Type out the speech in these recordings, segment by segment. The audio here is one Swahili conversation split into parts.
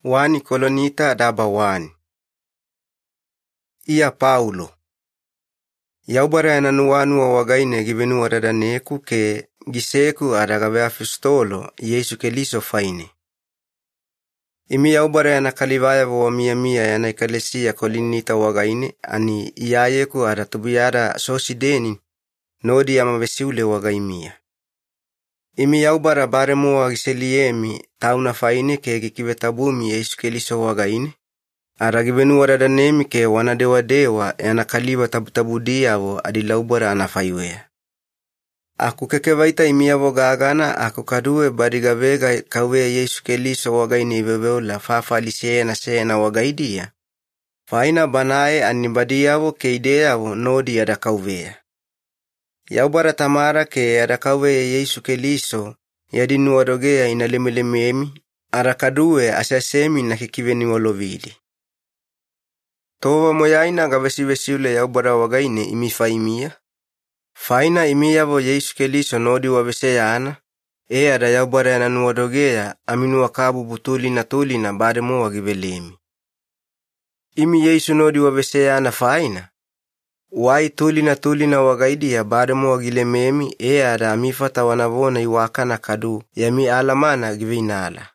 Wani kolonita daba wani. Ia Paulo. Yaubara nanuanu wagaine gibenu wadadaneku ke giseku adagabe afistolo Yesu Keliso faine. Imi yaubara na kalivaya wa mia yana ikalesia kolinita wagaine ani iayeku adatubiyada sosideni nodi amavesiule wagaimia. Imi yaubara baremu wagiseliemi tauna faine ke gikibetabumi Yesu Keliso wagaine. Aragibenu wadadanemi ke wanadewa yana kaliba tabutabudia wo adilaubara anafaiwea. Aku kekevaita imia vogagana aku kadue badigavega kawe Yesu Keliso wagaine ibebeula fafalisena sena wagaidia. Faina banae anibadia wo ke idea wo nodi adakawea. Yaubara tamara ke adakawe Yesu Keliso yadinu wadogea inalemelememi arakadue asasemi na kikiveni walovili. Tova moyaina gavesivesiule yaubara wagaine imifaimia. Faina imia vo Yesu Keliso nodi wabeseyana. Ada yaubara yananuadogea aminu wakabu butuli na bademo wagibelemi. Imi Yesu nodi wabeseyana faina. Wai tuli na wagaidi ya bademo wagilememi ada amifata wanavona iwakana kadu yami alamana givinala.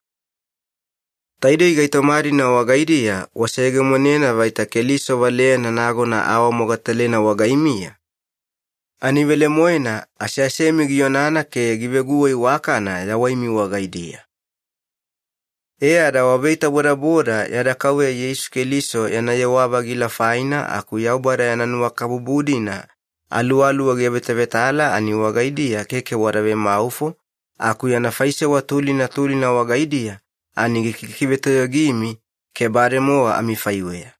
Taide igaitomari na wagaidi ya wasege monena vaita Keliso valena nago na awa mogatalena wagaimia. Anivele moena asiasemi gionana ke giveguwa iwakana ya waimi wagaidi ya. Ada wabeita boda yada kawe Yesu Keliso yanayewaba gila faina aku yaubara yananua kabubudina alu wagebetavetala ani wagaidi ya keke warabe maufo aku yanafaise watuli na wagaidi ya. Ani gikikibeto yogimi ke baremoa amifaiwea.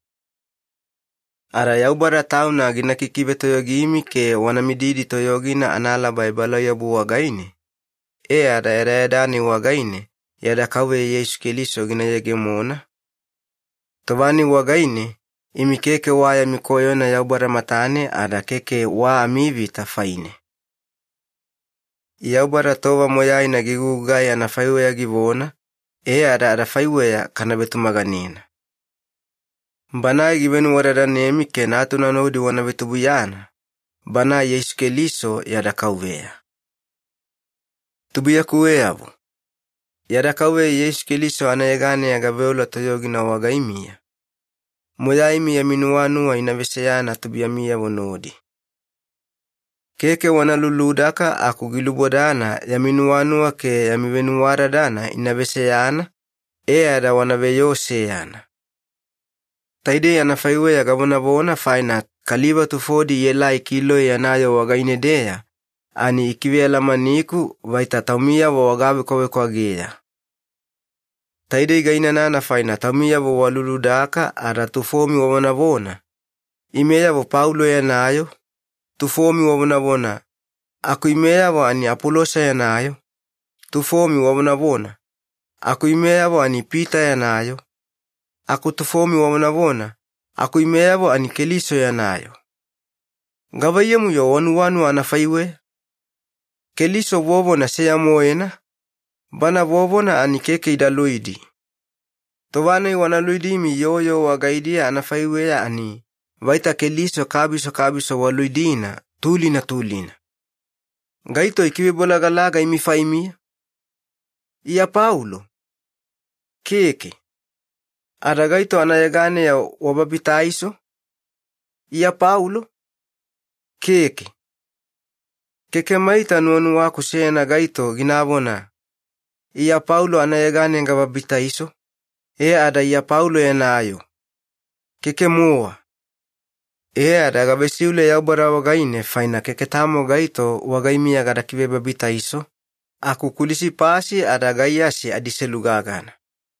Ara yaubara tauna gina kikibeto yogimi ke wanamididi toyogina anala baibala yabu wagaine. Ada eredani wagaine yada kawe Yesu Keliso gina yegemona. Tovani wagaine imi keke waya mikoyona yaubara matane ada keke wa amivi tafaine. Yaubara tova moyaina gigugaya na faiwea givona. Ada arafaiwea kanabetumaganina. Bana gibenu wadadanemi ke natuna nodi wanabetubuyana. Bana Yesu Keliso yadakawea. Tubuya kuweavu. Yadakawe Yesu Keliso anayegane agaveula toyogina wagaimia. Moyaimi ya minuanua inaveseyana tubiyamia vonodi. Keke wanaluludaka aku gilubodana ya minuanua ke ya mivenuwaradana inaveseyana. Ada wanaveyoseyana. Taide yanafaiwe ya gavonavona faina kaliba tufodi yelai kilo yanayo wagainedea. Ani ikiwela maniku vaitatamia wa wagabe kowe kwa gea. Taide igainana faina tamia wa waluludaka ara tufomi wavonavona. Imeya wa Paulo yanayo. Tufomi wavonavona. Aku imeya wa ani Apolosa yanayo. Tufomi wavonavona. Aku imeya wa ani Peter yanayo. Aku tufomi wavonavona. Aku imeya wa ani Keliso yanayo. Ngavayemu yo wanu anafaiwe. Keliso wovona seya moena. Bana wovona ani keke idaluidi. Tovana wanaluidi mi yoyo wagaidia anafaiwe ani. Vaita Keliso kabiso waluidina tulina. Gaito ikiwe bolagalaga imifaimia. Ia Paulo. Keke. Aragaito anayegane ya wababitaiso. Ia Paulo. Keke. Keke maita nuonu waku sena gaito ginabona. Ia Paulo anayegane nga wabitaiso. Ada ia Paulo yanayo. Keke mua. Ada gabesiule yaubara wagaine faina keke tamo gaito wagaimia gadakiwe babitaiso. Aku kulisi pasi ada gayasi adiselugagana.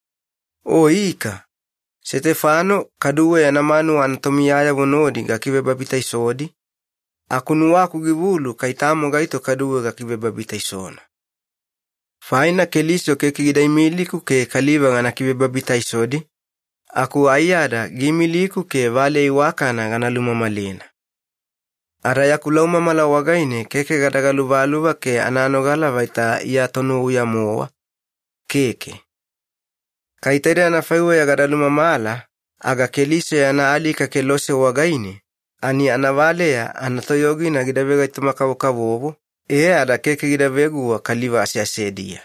Ika. Stefano kaduwe yanamanu anatomiyaya vonodi gakiwe babitaisodi. Aku nuwaku givulu kaitamo gaito kaduwe gakiwe babitaisona. Faina Keliso keke gidaimiliku ke kaliba ganakiwe babitaisodi. Aku ayada gimiliku ke vale iwakana ganaluma malina. Araya kulauma mala wagaine keke gadagaluvaluva ke ananogala vaita iya tonu uya moa. Keke. Kaitaire anafaiwa ya gadaluma mala, aga keliso ya anaalika kelose wagaine, ani anavalea anatoyogina gidavega itumakavukavuvu, ada keke gidaveguwa kaliva asiasedia.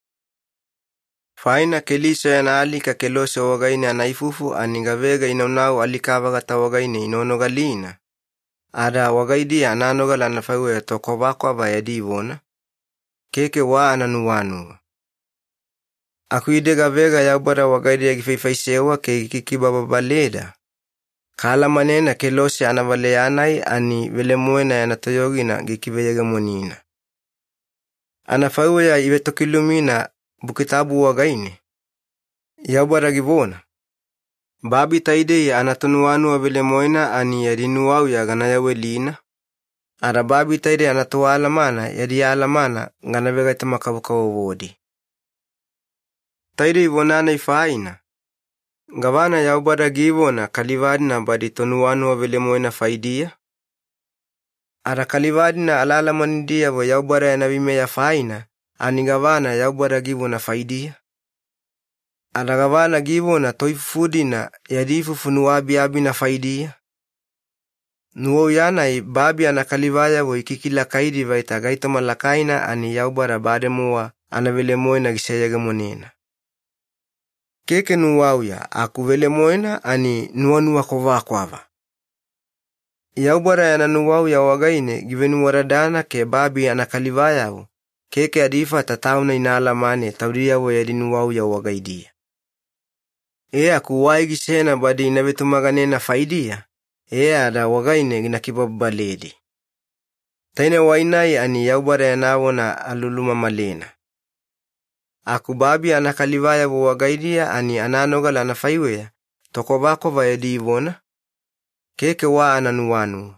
Faina keliso ya anaalika kelose wagaine anaifufu anigavega inaunau alikavaga tawagaine inonogalina. Ada wagaidia ananogala anafaiwa ya tokovakwa ya divona, keke wa ananuwanuwa. Akuidega vega yaubara wagaidia gifeifaisewa ke kikibabaleda. Kala manena kelose anavaleanai ani velemuena ya natoyogina gikiveyega monina. Anafaiwa ya ivetokilumina bukitabu wagaine. Yaubara givona. Babi taide anatonuanu wa velemuena ani yadinuwau ya ganaya welina. Ara babi taide anatoa alamana yadi alamana ganavega itamakavukavuwodi. Taide ivonana ifaina. Gavana yaubara givona kalivadina badi tonuanu wa velemuena faidia. Ara kalivadina alalamandia wa yaubara ya navime ya faina. Ani gavana yaubara givona faidia. Ara gavana givona toifudina yadifufu nuwabi na faidia. Nuo yanai babi anakalivaya wa ikikila kaidi vaita gaito malakaina ani yaubara bademuwa anavelemuena giseyega monena. Keke nuwauya akuvelemuena ani nuanua kovakwava. Yaubara ya nanuwauya wagaine givenu waradana ke babi anakalivaya keke adifa tatauna inalamane taudia wa yadinuwauya wagaidia. Akuwai gisena badi inavetumaganena faidia. Ada wagaine ginakibabaledi. Taine wainai ani yaubara ya nawona aluluma malena. Akubabi anakalivaya wagaidia ani ananogala anafaiwea tokovakova ya divona. Keke wa ananuwanu.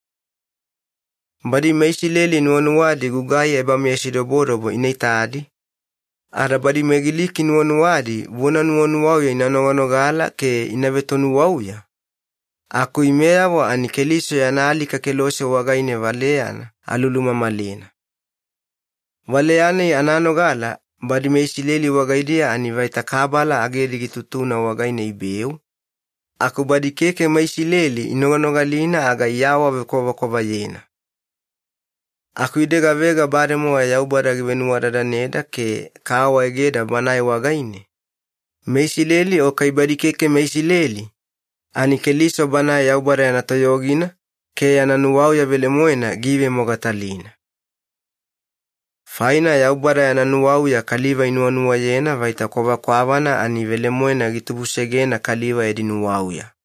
Badi meisileli nuanuwadi gugaya eba mesidoborobo inaitadi. Ara badi megiliki nuanuwadi vona nuanuwauya inanoganogala ke inavetonuwauya. Aku imeawa ani keliso ya naalika kelose wagaine valeana aluluma malena. Valeane ananogala badi meisileli wagaidia ani vaitakabala agedi gitutuna wagaine ibeu. Aku badi keke meisileli inogonogalina aga yawa vekova yena. Aku idega vega bademoa yaubara givenuwaradaneda ke kawa egeda banai wagaine. Meisileli o kaibadi keke meisileli. Ani keliso bana yaubara ya natoyogina ke yananuwau ya velemuena give mogatalina. Faina yaubara ya nanuwau ya kaliva inuanua yena vaita kovakwavana ani velemuena gitubusegena kaliva edinuwau ya.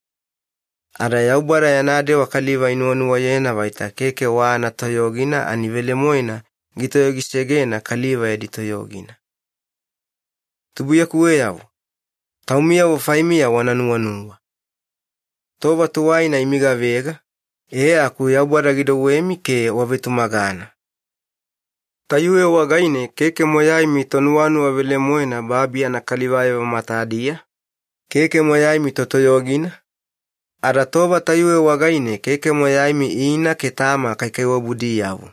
Ara yaubara ya nade wa kaliva inuanua yena vaita keke wa natoyogina ani velemuena gitoyogisegena kaliva editoyogina. Tubuya kuwe yavu. Taumia wa faimia wananuanua. Tova tuwai na imiga vega, aku yaubara gidowemi ke wavetumagana. Tayue wagaine keke moyai mitonuanu wa velemuena babi anakalivaya wa matadia, keke moyai mitotoyogina. Ara tova tayue wagaine keke moyai mi ina ketama kaikewa budi yavu.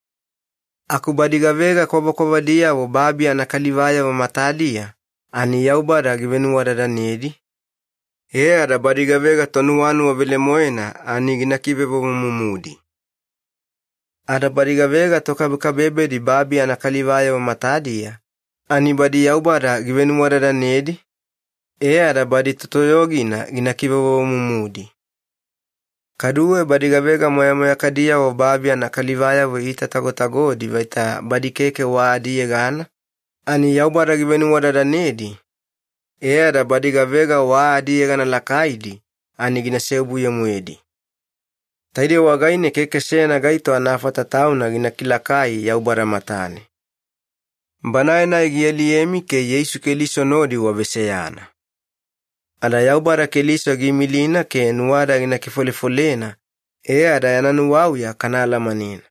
Aku badiga vega kova dia wa babi anakalivaya wa matadia, ani yaubara givenu wadadanedi. Ada badiga vega tonuanu wa velemuena ani ginakibevo mumudi. Ada badiga vega tokabukabebe di babi anakalivaya wa matadia. Ani badi yaubara givenu wadadanedi. Ada badi totoyogina ginakibevo mumudi. Kaduwe badiga vega moya kadia wa babi anakalivaya wa ita tagotago di vaita badi keke wa adiye gana. Ani yaubara givenu wadadanedi. Ada badiga vega wa adiye gana lakaidi, ani ginasebu ya muedi. Taide wagaine keke sena gaito anafata tauna ginakilakai yaubara matane. Banaena igieliemi ke Yesu keliso nodi wa veseyana. Ada yaubara keliso gimilina ke nuwada ginakifolefolena, ada yananuwauya kanala manina.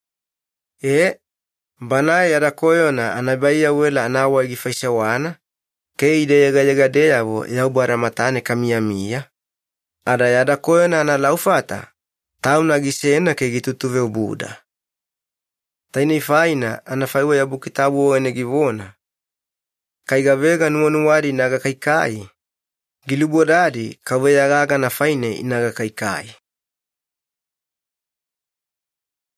Banaya ada koyona anabaya wela anawa igifaisa wana, ke ide yaga wo yaubara matane kamia. Ada yada koyona analaufata, tauna gisena ke gitutuve ubuda. Taini faina anafaiwa ya bukitabu ene givona. kaigavega nuonuwadi inaga kaikai, gilubodadi kaweyaga na faine inaga kaikai.